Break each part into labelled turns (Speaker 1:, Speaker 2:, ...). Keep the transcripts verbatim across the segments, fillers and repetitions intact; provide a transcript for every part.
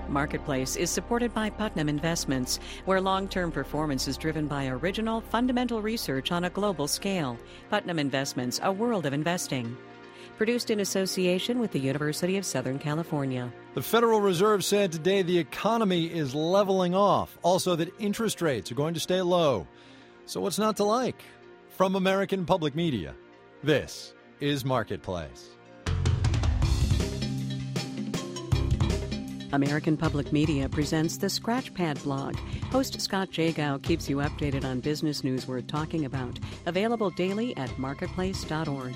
Speaker 1: Marketplace is supported by Putnam Investments, where long-term performance is driven by original, fundamental research on a global scale. Putnam Investments, a world of investing. Produced in association with the University of Southern California.
Speaker 2: The Federal Reserve said today the economy is leveling off. Also that interest rates are going to stay low. So what's not to like? From American Public Media, this is Marketplace.
Speaker 1: American Public Media presents the Scratchpad blog. Host Scott Jagow keeps you updated on business news worth talking about. Available daily at marketplace dot org.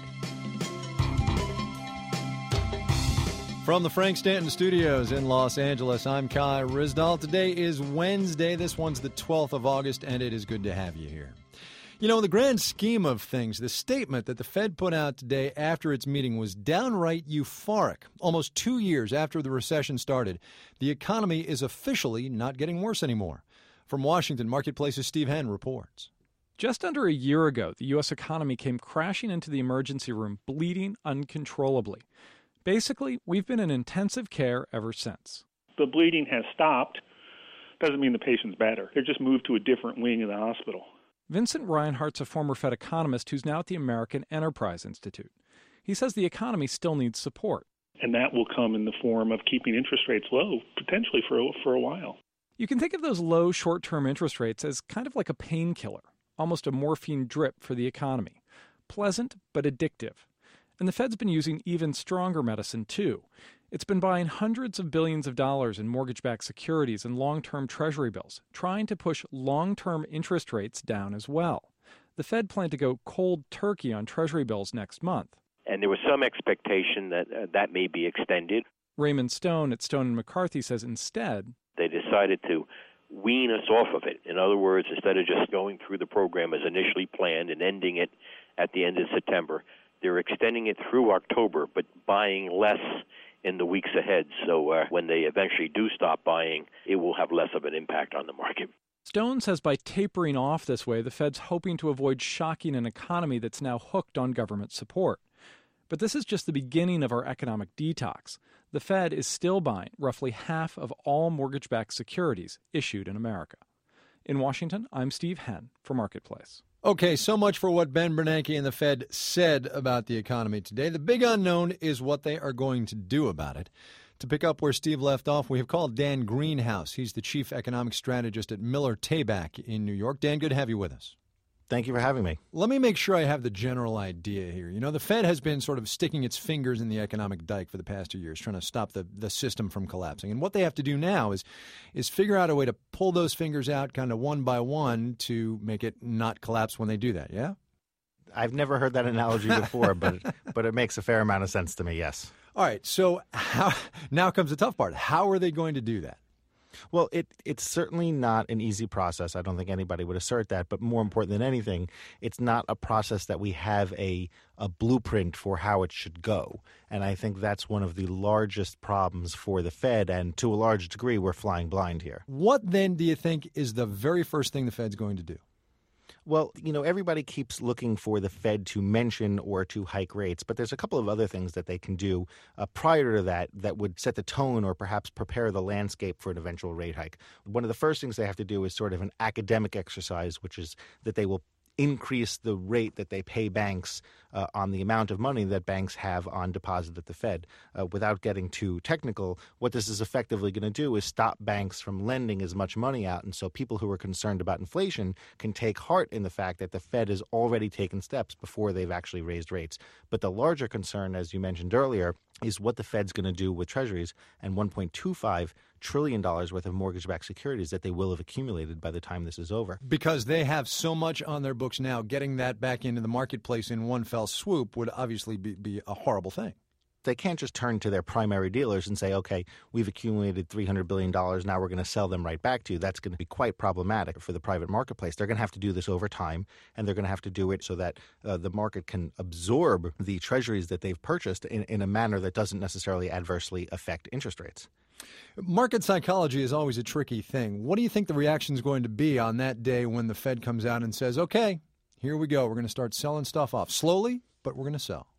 Speaker 2: From the Frank Stanton Studios in Los Angeles, I'm Kai Ryssdal. Today is Wednesday. This one's the twelfth of August, and it is good to have you here. You know, in the grand scheme of things, the statement that the Fed put out today after its meeting was downright euphoric. Almost two years after the recession started, the economy is officially not getting worse anymore. From Washington, Marketplace's Steve Henn reports.
Speaker 3: Just under a year ago, the U S economy came crashing into the emergency room, bleeding uncontrollably. Basically, we've been in intensive care ever since.
Speaker 4: The bleeding has stopped. Doesn't mean the patient's better. They're just moved to a different wing of the hospital.
Speaker 3: Vincent Reinhart's a former Fed economist who's now at the American Enterprise Institute. He says the economy still needs support.
Speaker 4: And that will come in the form of keeping interest rates low, potentially for a, for a while.
Speaker 3: You can think of those low short-term interest rates as kind of like a painkiller, almost a morphine drip for the economy. Pleasant, but addictive. And the Fed's been using even stronger medicine, too. It's been buying hundreds of billions of dollars in mortgage-backed securities and long-term Treasury bills, trying to push long-term interest rates down as well. The Fed planned to go cold turkey on Treasury bills next month.
Speaker 5: And there was some expectation that uh, that may be extended.
Speaker 3: Raymond Stone at Stone and McCarthy says instead,
Speaker 5: they decided to wean us off of it. In other words, instead of just going through the program as initially planned and ending it at the end of September, they're extending it through October, but buying less in the weeks ahead. So uh, when they eventually do stop buying, it will have less of an impact on the market.
Speaker 3: Stone says by tapering off this way, the Fed's hoping to avoid shocking an economy that's now hooked on government support. But this is just the beginning of our economic detox. The Fed is still buying roughly half of all mortgage-backed securities issued in America. In Washington, I'm Steve Henn for Marketplace.
Speaker 2: Okay, so much for what Ben Bernanke and the Fed said about the economy today. The big unknown is what they are going to do about it. To pick up where Steve left off, we have called Dan Greenhouse. He's the chief economic strategist at Miller Tabak in New York. Dan, good to have you with us.
Speaker 6: Thank you for having me.
Speaker 2: Let me make sure I have the general idea here. You know, the Fed has been sort of sticking its fingers in the economic dike for the past two years, trying to stop the, the system from collapsing. And what they have to do now is is figure out a way to pull those fingers out kind of one by one to make it not collapse when they do that, yeah?
Speaker 6: I've never heard that analogy before, but but it makes a fair amount of sense to me, yes.
Speaker 2: All right, so how, now comes the tough part. How are they going to do that?
Speaker 6: Well, it it's certainly not an easy process. I don't think anybody would assert that. But more important than anything, it's not a process that we have a, a blueprint for how it should go. And I think that's one of the largest problems for the Fed. And to a large degree, we're flying blind here.
Speaker 2: What then do you think is the very first thing the Fed's going to do?
Speaker 6: Well, you know, everybody keeps looking for the Fed to mention or to hike rates, but there's a couple of other things that they can do uh, prior to that that would set the tone or perhaps prepare the landscape for an eventual rate hike. One of the first things they have to do is sort of an academic exercise, which is that they will increase the rate that they pay banks uh, on the amount of money that banks have on deposit at the Fed. Uh, without getting too technical, what this is effectively going to do is stop banks from lending as much money out. And so people who are concerned about inflation can take heart in the fact that the Fed has already taken steps before they've actually raised rates. But the larger concern, as you mentioned earlier, is what the Fed's going to do with treasuries and one point two five trillion dollars worth of mortgage-backed securities that they will have accumulated by the time this is over.
Speaker 2: Because they have so much on their books now, getting that back into the marketplace in one fell swoop would obviously be, be a horrible thing.
Speaker 6: They can't just turn to their primary dealers and say, okay, we've accumulated three hundred billion dollars, now we're going to sell them right back to you. That's going to be quite problematic for the private marketplace. They're going to have to do this over time, and they're going to have to do it so that uh, the market can absorb the treasuries that they've purchased in, in a manner that doesn't necessarily adversely affect interest rates.
Speaker 2: Market psychology is always a tricky thing. What do you think the reaction is going to be on that day when the Fed comes out and says, okay, here we go, we're going to start selling stuff off slowly, but we're going to sell?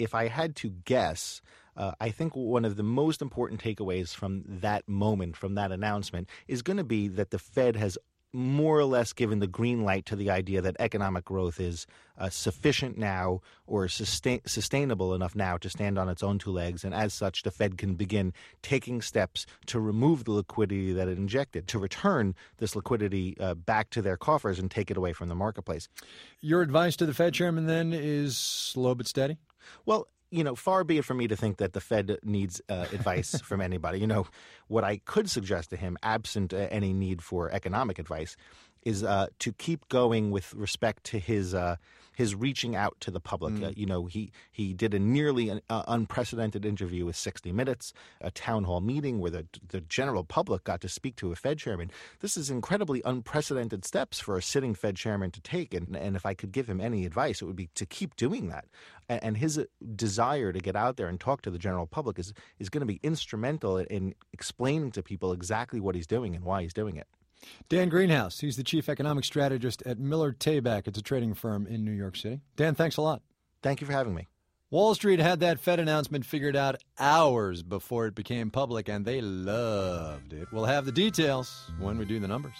Speaker 6: if I had to guess, uh, I think one of the most important takeaways from that moment, from that announcement, is going to be that the Fed has more or less given the green light to the idea that economic growth is uh, sufficient now or sustain- sustainable enough now to stand on its own two legs. And as such, the Fed can begin taking steps to remove the liquidity that it injected, to return this liquidity uh, back to their coffers and take it away from the marketplace.
Speaker 2: Your advice to the Fed chairman then is slow but steady?
Speaker 6: Well, you know, far be it from me to think that the Fed needs uh, advice from anybody. You know, what I could suggest to him, absent uh, any need for economic advice, is uh, to keep going with respect to his uh, his reaching out to the public. Mm. Uh, you know, he he did a nearly an, uh, unprecedented interview with sixty minutes, a town hall meeting where the the general public got to speak to a Fed chairman. This is incredibly unprecedented steps for a sitting Fed chairman to take. And, and if I could give him any advice, it would be to keep doing that. And, and his desire to get out there and talk to the general public is, is going to be instrumental in, in explaining to people exactly what he's doing and why he's doing it.
Speaker 2: Dan Greenhouse, he's the chief economic strategist at Miller Tabak. It's a trading firm in New York City. Dan, thanks a lot.
Speaker 6: Thank you for having me.
Speaker 2: Wall Street had that Fed announcement figured out hours before it became public, and they loved it. We'll have the details when we do the numbers.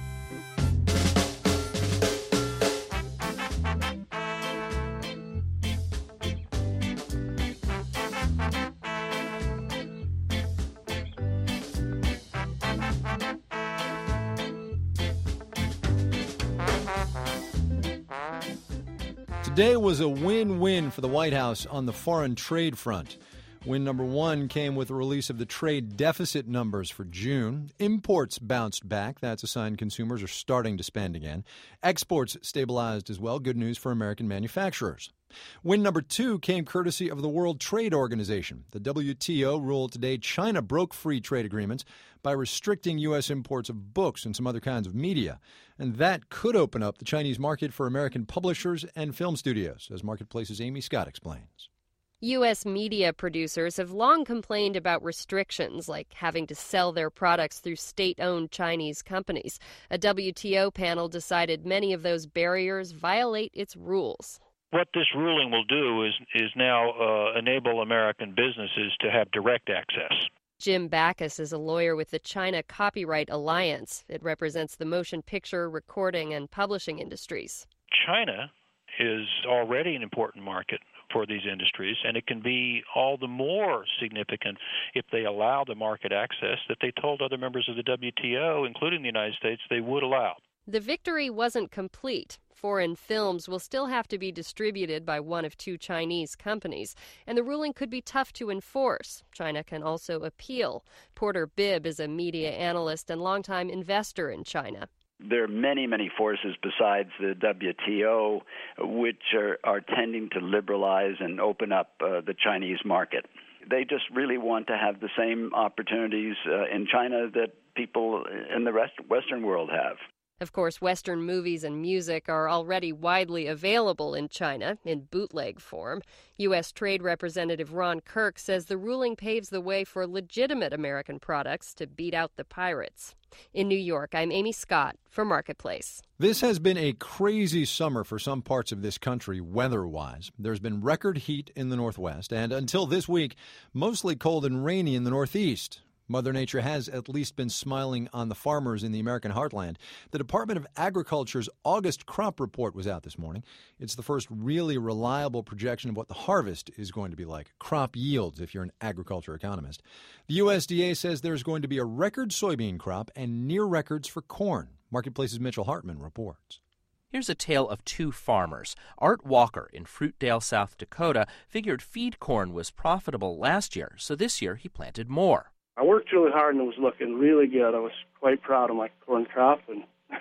Speaker 2: Today was a win-win for the White House on the foreign trade front. Win number one came with the release of the trade deficit numbers for June. Imports bounced back. That's a sign consumers are starting to spend again. Exports stabilized as well. Good news for American manufacturers. Win number two came courtesy of the World Trade Organization. The W T O ruled today China broke free trade agreements by restricting U S imports of books and some other kinds of media. And that could open up the Chinese market for American publishers and film studios, as Marketplace's Amy Scott explains.
Speaker 7: U S media producers have long complained about restrictions, like having to sell their products through state-owned Chinese companies. A W T O panel decided many of those barriers violate its rules.
Speaker 8: What this ruling will do is is now uh, enable American businesses to have direct access.
Speaker 7: Jim Backus is a lawyer with the China Copyright Alliance. It represents the motion picture, recording, and publishing industries.
Speaker 8: China is already an important market for these industries, and it can be all the more significant if they allow the market access that they told other members of the W T O, including the United States, they would allow.
Speaker 7: The victory wasn't complete. Foreign films will still have to be distributed by one of two Chinese companies, and the ruling could be tough to enforce. China can also appeal. Porter Bibb is a media analyst and longtime investor in China.
Speaker 9: There are many, many forces besides the W T O which are, are tending to liberalize and open up uh, the Chinese market. They just really want to have the same opportunities uh, in China that people in the rest, Western world have.
Speaker 7: Of course, Western movies and music are already widely available in China in bootleg form. U S Trade Representative Ron Kirk says the ruling paves the way for legitimate American products to beat out the pirates. In New York, I'm Amy Scott for Marketplace.
Speaker 2: This has been a crazy summer for some parts of this country weather-wise. There's been record heat in the Northwest, and until this week, mostly cold and rainy in the Northeast. Mother Nature has at least been smiling on the farmers in the American heartland. The Department of Agriculture's August crop report was out this morning. It's the first really reliable projection of what the harvest is going to be like, crop yields if you're an agriculture economist. The U S D A says there's going to be a record soybean crop and near records for corn. Marketplace's Mitchell Hartman reports.
Speaker 10: Here's a tale of two farmers. Art Walker in Fruitdale, South Dakota, figured feed corn was profitable last year, so this year he planted more.
Speaker 11: I worked really hard and it was looking really good. I was quite proud of my corn crop, and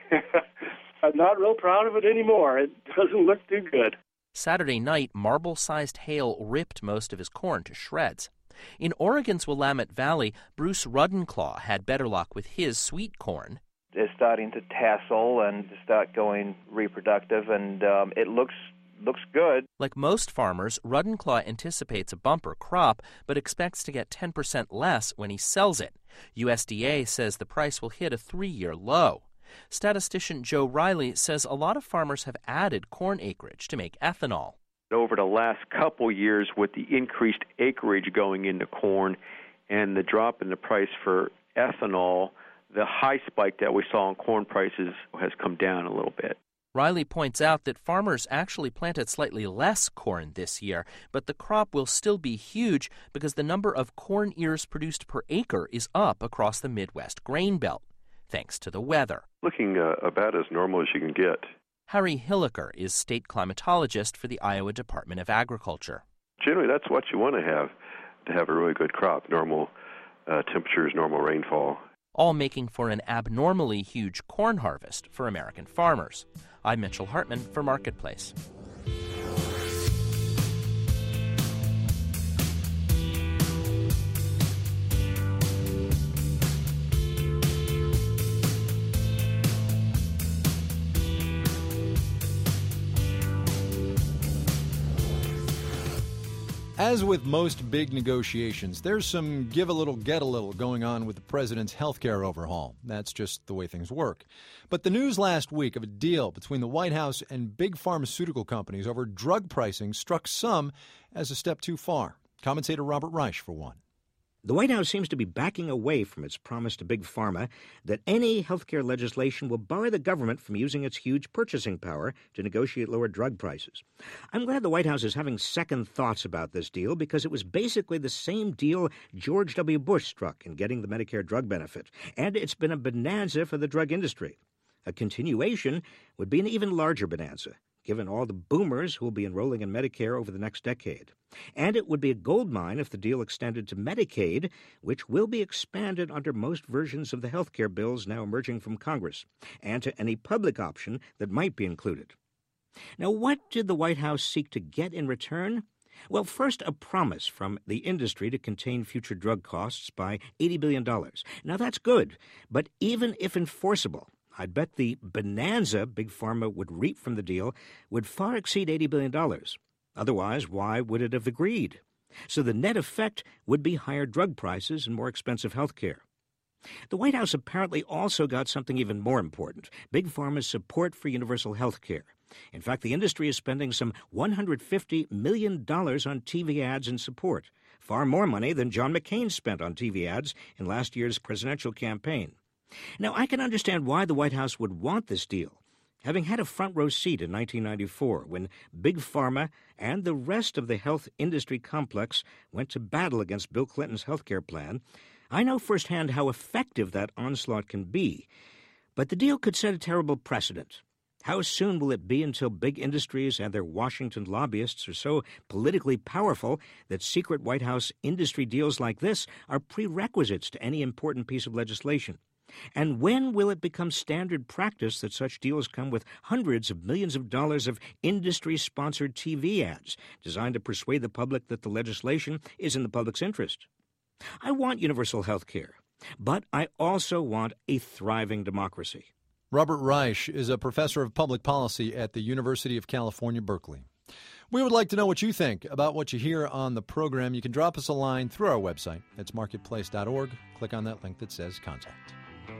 Speaker 11: I'm not real proud of it anymore. It doesn't look too good.
Speaker 10: Saturday night, marble-sized hail ripped most of his corn to shreds. In Oregon's Willamette Valley, Bruce Ruddenclaw had better luck with his sweet corn.
Speaker 12: It's starting to tassel and to start going reproductive, and um, it looks looks good.
Speaker 10: Like most farmers, Ruddenclaw anticipates a bumper crop, but expects to get ten percent less when he sells it. U S D A says the price will hit a three-year low. Statistician Joe Riley says a lot of farmers have added corn acreage to make ethanol.
Speaker 13: Over the last couple years, with the increased acreage going into corn and the drop in the price for ethanol, the high spike that we saw in corn prices has come down a little bit.
Speaker 10: Riley points out that farmers actually planted slightly less corn this year, but the crop will still be huge because the number of corn ears produced per acre is up across the Midwest grain belt, thanks to the weather.
Speaker 14: Looking uh, about as normal as you can get.
Speaker 10: Harry Hilliker is state climatologist for the Iowa Department of Agriculture.
Speaker 14: Generally, that's what you want to have, to have a really good crop, normal uh, temperatures, normal rainfall.
Speaker 10: All making for an abnormally huge corn harvest for American farmers. I'm Mitchell Hartman for Marketplace.
Speaker 2: As with most big negotiations, there's some give a little, get a little going on with the president's health care overhaul. That's just the way things work. But the news last week of a deal between the White House and big pharmaceutical companies over drug pricing struck some as a step too far. Commentator Robert Reich, for one.
Speaker 15: The White House seems to be backing away from its promise to Big Pharma that any health care legislation will bar the government from using its huge purchasing power to negotiate lower drug prices. I'm glad the White House is having second thoughts about this deal because it was basically the same deal George W. Bush struck in getting the Medicare drug benefit, and it's been a bonanza for the drug industry. A continuation would be an even larger bonanza, given all the boomers who will be enrolling in Medicare over the next decade. And it would be a goldmine if the deal extended to Medicaid, which will be expanded under most versions of the health care bills now emerging from Congress, and to any public option that might be included. Now, what did the White House seek to get in return? Well, first, a promise from the industry to contain future drug costs by eighty billion dollars. Now, that's good, but even if enforceable, I'd bet the bonanza Big Pharma would reap from the deal would far exceed eighty billion dollars. Otherwise, why would it have agreed? So the net effect would be higher drug prices and more expensive health care. The White House apparently also got something even more important, Big Pharma's support for universal health care. In fact, the industry is spending some one hundred fifty million dollars on T V ads in support, far more money than John McCain spent on T V ads in last year's presidential campaign. Now, I can understand why the White House would want this deal. Having had a front-row seat in nineteen ninety-four when Big Pharma and the rest of the health industry complex went to battle against Bill Clinton's health care plan, I know firsthand how effective that onslaught can be. But the deal could set a terrible precedent. How soon will it be until big industries and their Washington lobbyists are so politically powerful that secret White House industry deals like this are prerequisites to any important piece of legislation? And when will it become standard practice that such deals come with hundreds of millions of dollars of industry-sponsored T V ads designed to persuade the public that the legislation is in the public's interest? I want universal health care, but I also want a thriving democracy.
Speaker 2: Robert Reich is a professor of public policy at the University of California, Berkeley. We would like to know what you think about what you hear on the program. You can drop us a line through our website. It's marketplace dot org. Click on that link that says Contact.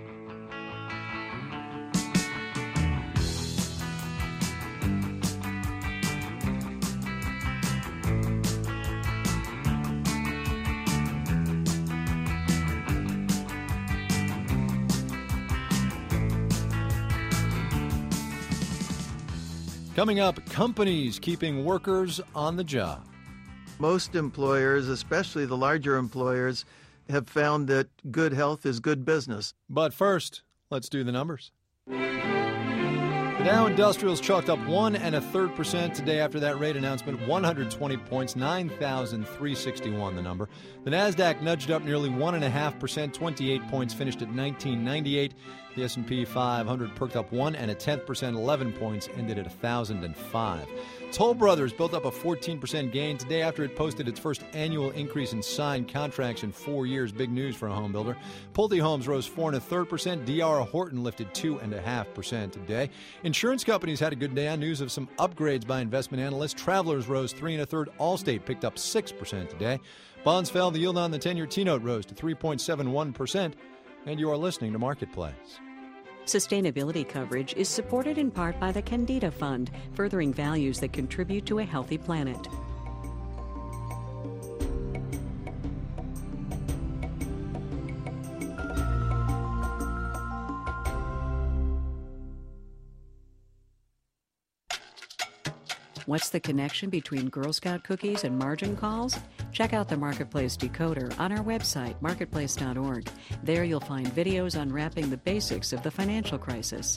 Speaker 2: Coming up, companies keeping workers on the job.
Speaker 16: Most employers, especially the larger employers, have found that good health is good business.
Speaker 2: But first, let's do the numbers. The Dow Industrials chalked up one and a third percent today after that rate announcement. one hundred twenty points, nine thousand three hundred sixty-one the number. The Nasdaq nudged up nearly one and a half percent, twenty-eight points, finished at nineteen ninety-eight. The S and P five hundred perked up one and a tenth percent, eleven points, ended at one thousand five. Toll Brothers built up a fourteen percent gain today after it posted its first annual increase in signed contracts in four years. Big news for a home builder. Pulte Homes rose four and a third percent. D R Horton lifted two and a half percent today. Insurance companies had a good day on news of some upgrades by investment analysts. Travelers rose three and a third. Allstate picked up six percent today. Bonds fell. The yield on the ten-year T-note rose to three point seven one percent. And you are listening to Marketplace.
Speaker 1: Sustainability coverage is supported in part by the Candida Fund, furthering values that contribute to a healthy planet. What's the connection between Girl Scout cookies and margin calls? Check out the Marketplace Decoder on our website, marketplace dot org. There you'll find videos unwrapping the basics of the financial crisis.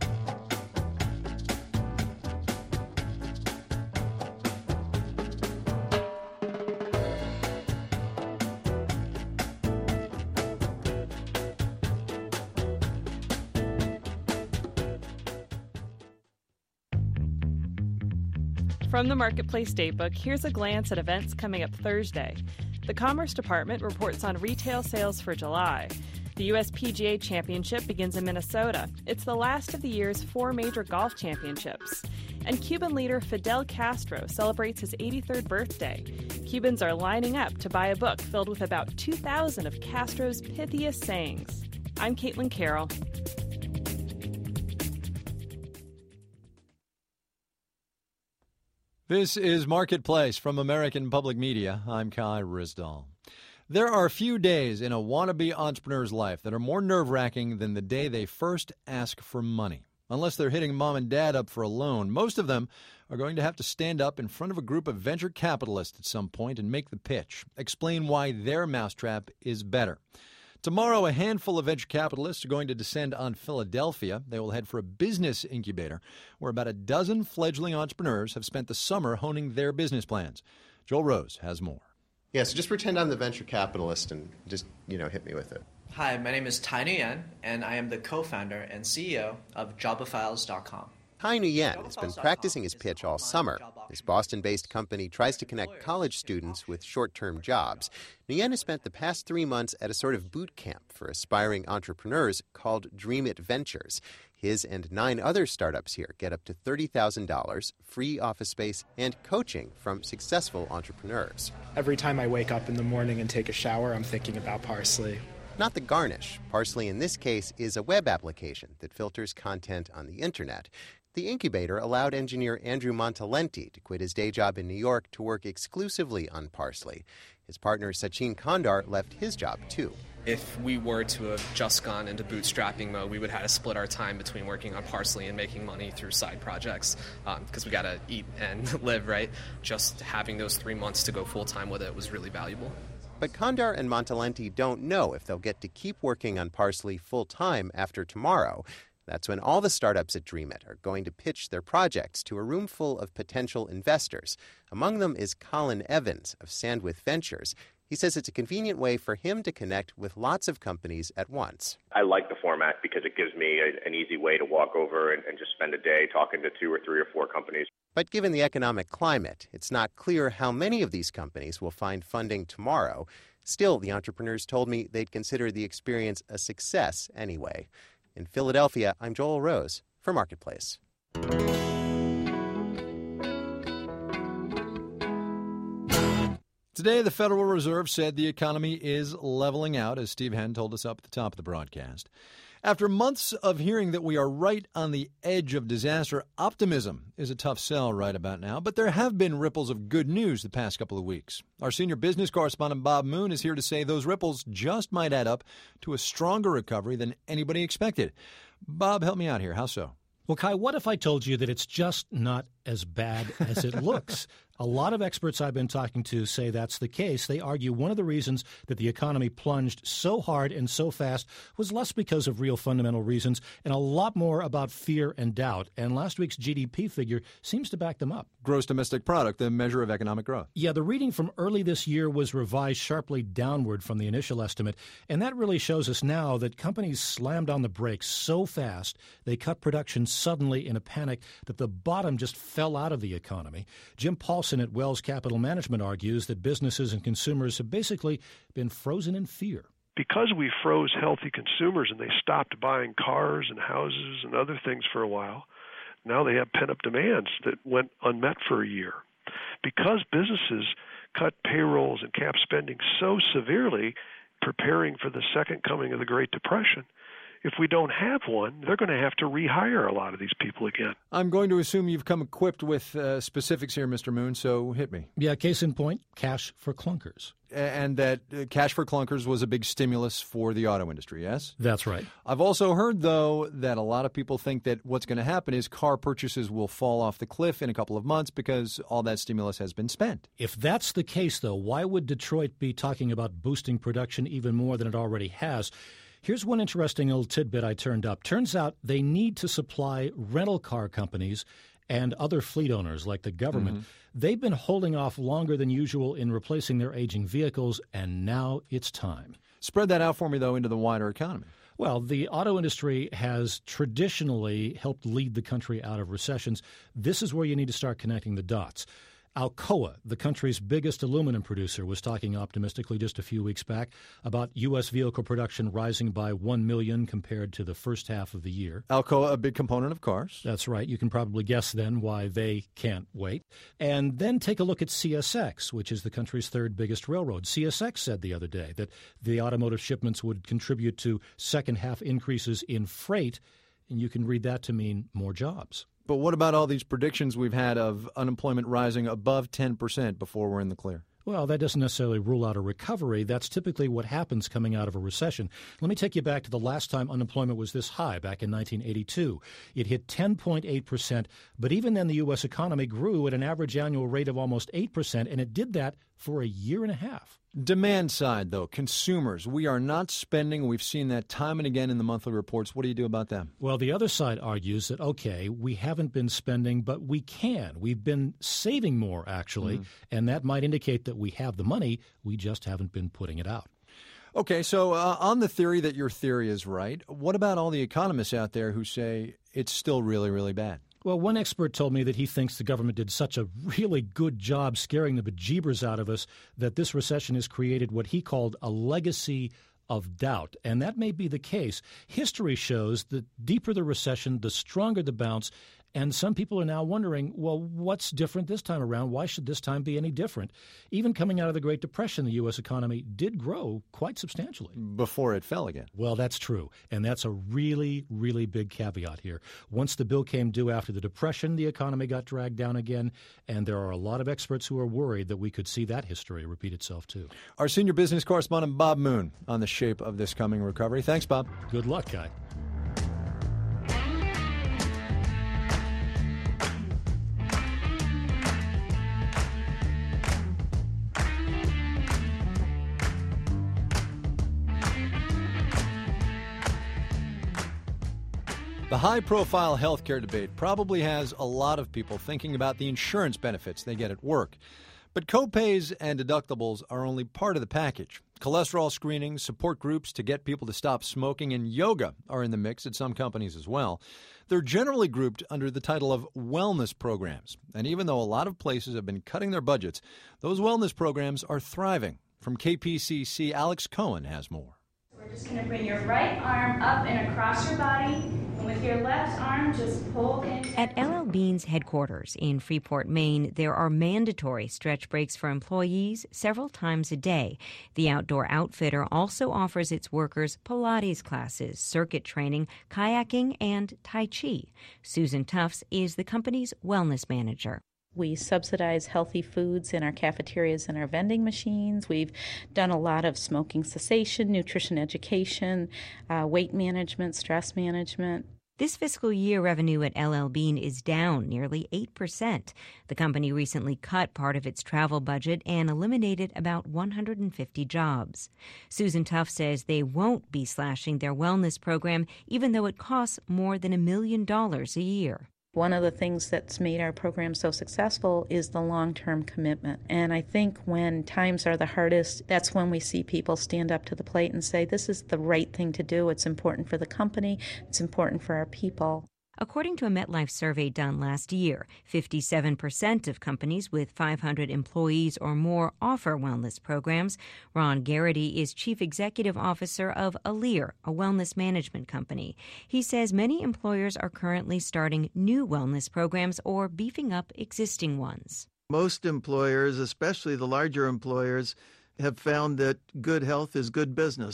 Speaker 17: From the Marketplace Datebook, here's a glance at events coming up Thursday. The Commerce Department reports on retail sales for July. The U S P G A Championship begins in Minnesota. It's the last of the year's four major golf championships. And Cuban leader Fidel Castro celebrates his eighty-third birthday. Cubans are lining up to buy a book filled with about two thousand of Castro's pithiest sayings. I'm Caitlin Carroll.
Speaker 2: This is Marketplace from American Public Media. I'm Kai Ryssdal. There are few days in a wannabe entrepreneur's life that are more nerve-wracking than the day they first ask for money. Unless they're hitting mom and dad up for a loan, most of them are going to have to stand up in front of a group of venture capitalists at some point and make the pitch, explain why their mousetrap is better. Tomorrow, a handful of venture capitalists are going to descend on Philadelphia. They will head for a business incubator where about a dozen fledgling entrepreneurs have spent the summer honing their business plans. Joel Rose has more.
Speaker 18: Yeah, so just pretend I'm the venture capitalist and just, you know, hit me with it.
Speaker 19: Hi, my name is Tai Nguyen, and I am the co-founder and C E O of Jobophiles dot com.
Speaker 18: Tai Nguyen has been practicing his pitch all summer. His Boston-based company tries to connect college students with short-term jobs. Nguyen has spent the past three months at a sort of boot camp for aspiring entrepreneurs called Dream It Ventures. His and nine other startups here get up to thirty thousand dollars, free office space, and coaching from successful entrepreneurs.
Speaker 20: Every time I wake up in the morning and take a shower, I'm thinking about Parsley.
Speaker 18: Not the garnish. Parsley, in this case, is a web application that filters content on the internet. The incubator allowed engineer Andrew Montalenti to quit his day job in New York to work exclusively on Parsley. His partner Sachin Kandar left his job, too.
Speaker 21: If we were to have just gone into bootstrapping mode, we would have to split our time between working on Parsley and making money through side projects because um, we got to eat and live, right? Just having those three months to go full-time with it was really valuable.
Speaker 18: But Kandar and Montalenti don't know if they'll get to keep working on Parsley full-time after tomorrow. That's when all the startups at Dream It are going to pitch their projects to a room full of potential investors. Among them is Colin Evans of Sandwith Ventures. He says it's a convenient way for him to connect with lots of companies at once.
Speaker 22: I like the format because it gives me a, an easy way to walk over and, and just spend a day talking to two or three or four companies.
Speaker 18: But given the economic climate, it's not clear how many of these companies will find funding tomorrow. Still, the entrepreneurs told me they'd consider the experience a success anyway. In Philadelphia, I'm Joel Rose for Marketplace.
Speaker 2: Today, the Federal Reserve said the economy is leveling out, as Steve Henn told us up at the top of the broadcast. After months of hearing that we are right on the edge of disaster, optimism is a tough sell right about now, but there have been ripples of good news the past couple of weeks. Our senior business correspondent Bob Moon is here to say those ripples just might add up to a stronger recovery than anybody expected. Bob, help me out here. How so?
Speaker 23: Well, Kai, what if I told you that it's just not as bad as it looks? A lot of experts I've been talking to say that's the case. They argue one of the reasons that the economy plunged so hard and so fast was less because of real fundamental reasons and a lot more about fear and doubt. And last week's G D P figure seems to back them up.
Speaker 2: Gross domestic product, the measure of economic growth.
Speaker 23: Yeah, the reading from early this year was revised sharply downward from the initial estimate. And that really shows us now that companies slammed on the brakes so fast they cut production suddenly in a panic that the bottom just fell out of the economy. Jim Paulson at Wells Capital Management argues that businesses and consumers have basically been frozen in fear.
Speaker 24: Because we froze healthy consumers and they stopped buying cars and houses and other things for a while, now they have pent-up demands that went unmet for a year. Because businesses cut payrolls and cap spending so severely, preparing for the second coming of the Great Depression, if we don't have one, they're going to have to rehire a lot of these people again.
Speaker 2: I'm going to assume you've come equipped with uh, specifics here, Mister Moon, so hit me.
Speaker 23: Yeah, case in point, cash for clunkers.
Speaker 2: And that uh, cash for clunkers was a big stimulus for the auto industry, yes?
Speaker 23: That's right.
Speaker 2: I've also heard, though, that a lot of people think that what's going to happen is car purchases will fall off the cliff in a couple of months because all that stimulus has been spent.
Speaker 23: If that's the case, though, why would Detroit be talking about boosting production even more than it already has? Here's one interesting little tidbit I turned up. Turns out they need to supply rental car companies and other fleet owners like the government. Mm-hmm. They've been holding off longer than usual in replacing their aging vehicles, and now it's time.
Speaker 2: Spread that out for me, though, into the wider economy.
Speaker 23: Well, the auto industry has traditionally helped lead the country out of recessions. This is where you need to start connecting the dots. Alcoa, the country's biggest aluminum producer, was talking optimistically just a few weeks back about U S vehicle production rising by one million compared to the first half of the year.
Speaker 2: Alcoa, a big component of cars.
Speaker 23: That's right. You can probably guess then why they can't wait. And then take a look at C S X, which is the country's third biggest railroad. C S X said the other day that the automotive shipments would contribute to second half increases in freight, and you can read that to mean more jobs.
Speaker 2: But what about all these predictions we've had of unemployment rising above ten percent before we're in the clear?
Speaker 23: Well, that doesn't necessarily rule out a recovery. That's typically what happens coming out of a recession. Let me take you back to the last time unemployment was this high, back in nineteen eighty-two. It hit ten point eight percent, but even then the U S economy grew at an average annual rate of almost eight percent, and it did that for a year and a half.
Speaker 2: Demand side, though, consumers, we are not spending. We've seen that time and again in the monthly reports. What do you do about them?
Speaker 23: Well, the other side argues that, okay, we haven't been spending, but we can. We've been saving more, actually, mm. and that might indicate that we have the money. We just haven't been putting it out.
Speaker 2: Okay, so uh, on the theory that your theory is right, what about all the economists out there who say it's still really, really bad?
Speaker 23: Well, one expert told me that he thinks the government did such a really good job scaring the bejeebers out of us that this recession has created what he called a legacy of doubt. And that may be the case. History shows that deeper the recession, the stronger the bounce. And some people are now wondering, well, what's different this time around? Why should this time be any different? Even coming out of the Great Depression, the U S economy did grow quite substantially.
Speaker 2: Before it fell again.
Speaker 23: Well, that's true. And that's a really, really big caveat here. Once the bill came due after the Depression, the economy got dragged down again. And there are a lot of experts who are worried that we could see that history repeat itself, too.
Speaker 2: Our senior business correspondent, Bob Moon, on the shape of this coming recovery. Thanks, Bob.
Speaker 23: Good luck, Guy.
Speaker 2: The high-profile healthcare debate probably has a lot of people thinking about the insurance benefits they get at work. But copays and deductibles are only part of the package. Cholesterol screenings, support groups to get people to stop smoking, and yoga are in the mix at some companies as well. They're generally grouped under the title of wellness programs. And even though a lot of places have been cutting their budgets, those wellness programs are thriving. From K P C C, Alex Cohen has more.
Speaker 3: We're just going to bring your right arm up and across your body, and with your left arm, just pull in.
Speaker 4: At L L Bean's headquarters in Freeport, Maine, there are mandatory stretch breaks for employees several times a day. The outdoor outfitter also offers its workers Pilates classes, circuit training, kayaking, and Tai Chi. Susan Tufts is the company's wellness manager.
Speaker 5: We subsidize healthy foods in our cafeterias and our vending machines. We've done a lot of smoking cessation, nutrition education, uh, weight management, stress management.
Speaker 4: This fiscal year, revenue at L L Bean is down nearly eight percent. The company recently cut part of its travel budget and eliminated about one hundred fifty jobs. Susan Tuff says they won't be slashing their wellness program, even though it costs more than a million dollars a year.
Speaker 5: One of the things that's made our program so successful is the long-term commitment. And I think when times are the hardest, that's when we see people stand up to the plate and say, this is the right thing to do. It's important for the company. It's important for our people.
Speaker 4: According to a MetLife survey done last year, fifty-seven percent of companies with five hundred employees or more offer wellness programs. Ron Garrity is Chief Executive Officer of Alere, a wellness management company. He says many employers are currently starting new wellness programs or beefing up existing ones.
Speaker 16: Most employers, especially the larger employers, have found that good health is good business.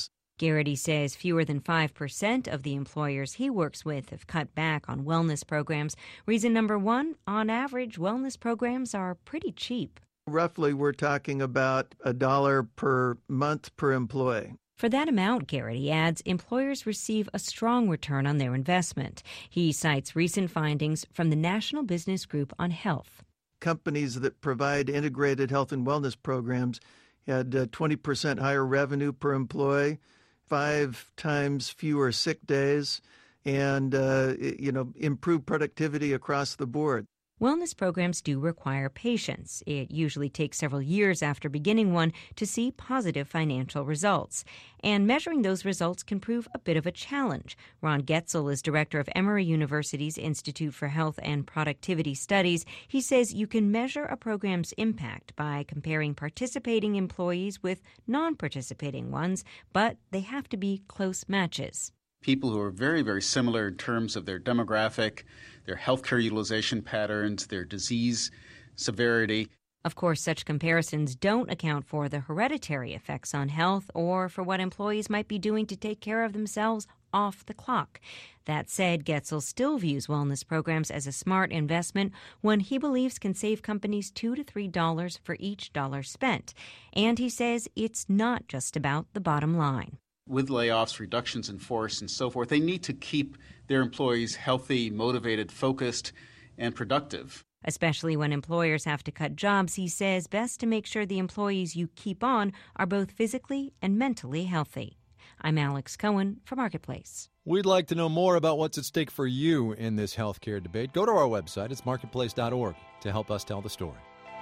Speaker 4: Garrity says fewer than five percent of the employers he works with have cut back on wellness programs. Reason number one, on average, wellness programs are pretty cheap.
Speaker 16: Roughly, we're talking about a dollar per month per employee.
Speaker 4: For that amount, Garrity adds, employers receive a strong return on their investment. He cites recent findings from the National Business Group on Health.
Speaker 16: Companies that provide integrated health and wellness programs had uh, twenty percent higher revenue per employee, five times fewer sick days, and uh, you know, improved productivity across the board.
Speaker 4: Wellness programs do require patience. It usually takes several years after beginning one to see positive financial results. And measuring those results can prove a bit of a challenge. Ron Goetzel is director of Emory University's Institute for Health and Productivity Studies. He says you can measure a program's impact by comparing participating employees with non-participating ones, but they have to be close matches.
Speaker 6: People who are very, very similar in terms of their demographic, their healthcare utilization patterns, their disease severity.
Speaker 4: Of course, such comparisons don't account for the hereditary effects on health or for what employees might be doing to take care of themselves off the clock. That said, Goetzel still views wellness programs as a smart investment, one he believes can save companies two to three dollars for each dollar spent. And he says it's not just about the bottom line.
Speaker 6: With layoffs, reductions in force, and so forth, they need to keep their employees healthy, motivated, focused, and productive.
Speaker 4: Especially when employers have to cut jobs, he says best to make sure the employees you keep on are both physically and mentally healthy. I'm Alex Cohen for Marketplace.
Speaker 2: We'd like to know more about what's at stake for you in this healthcare debate. Go to our website. It's marketplace dot org to help us tell the story.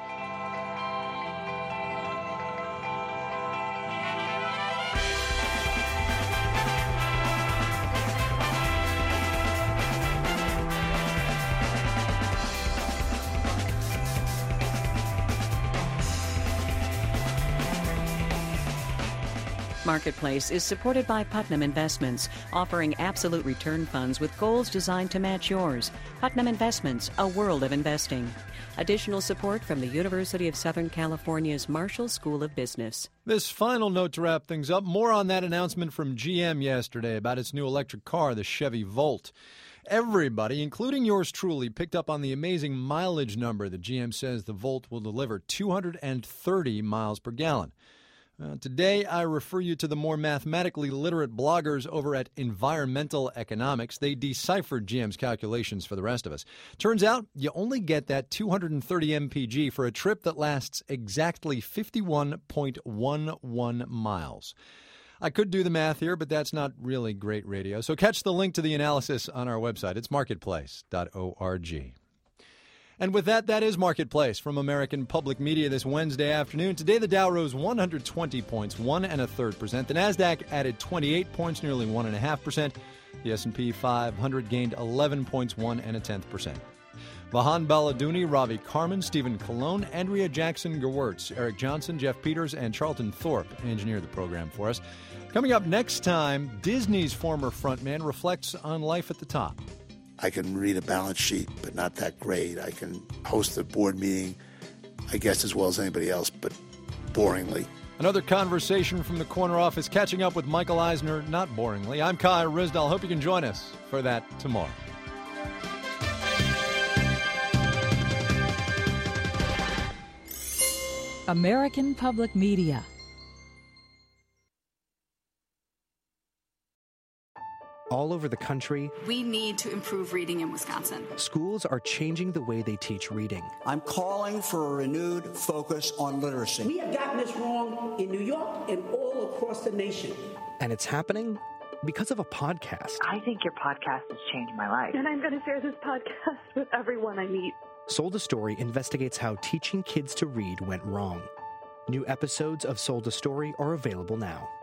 Speaker 1: Marketplace is supported by Putnam Investments, offering absolute return funds with goals designed to match yours. Putnam Investments, a world of investing. Additional support from the University of Southern California's Marshall School of Business.
Speaker 2: This final note to wrap things up, more on that announcement from G M yesterday about its new electric car, the Chevy Volt. Everybody, including yours truly, picked up on the amazing mileage number that G M says the Volt will deliver, two hundred thirty miles per gallon. Uh, today, I refer you to the more mathematically literate bloggers over at Environmental Economics. They deciphered G M's calculations for the rest of us. Turns out, you only get that two hundred thirty M P G for a trip that lasts exactly fifty-one point one one miles. I could do the math here, but that's not really great radio. So catch the link to the analysis on our website. It's marketplace dot org. And with that, that is Marketplace from American Public Media this Wednesday afternoon. Today, the Dow rose one hundred twenty points, one and a third percent. The Nasdaq added twenty-eight points, nearly one and a half percent. The S and P five hundred gained eleven points, one and a tenth percent. Vahan Baladouni, Ravi Karman, Stephen Colon, Andrea Jackson-Gewirtz, Eric Johnson, Jeff Peters, and Charlton Thorpe engineered the program for us. Coming up next time, Disney's former frontman reflects on life at the top.
Speaker 7: I can read a balance sheet, but not that great. I can host a board meeting, I guess, as well as anybody else, but boringly.
Speaker 2: Another conversation from the corner office, catching up with Michael Eisner, not boringly. I'm Kai Ryssdal. Hope you can join us for that tomorrow.
Speaker 8: American Public Media.
Speaker 9: All over the country,
Speaker 25: we need to improve reading in Wisconsin.
Speaker 9: Schools are changing the way they teach reading.
Speaker 26: I'm calling for a renewed focus on literacy.
Speaker 27: We have gotten this wrong in New York and all across the nation.
Speaker 9: And it's happening because of a podcast.
Speaker 28: I think your podcast has changed my life.
Speaker 29: And I'm going to share this podcast with everyone I meet.
Speaker 9: Sold a Story investigates how teaching kids to read went wrong. New episodes of Sold a Story are available now.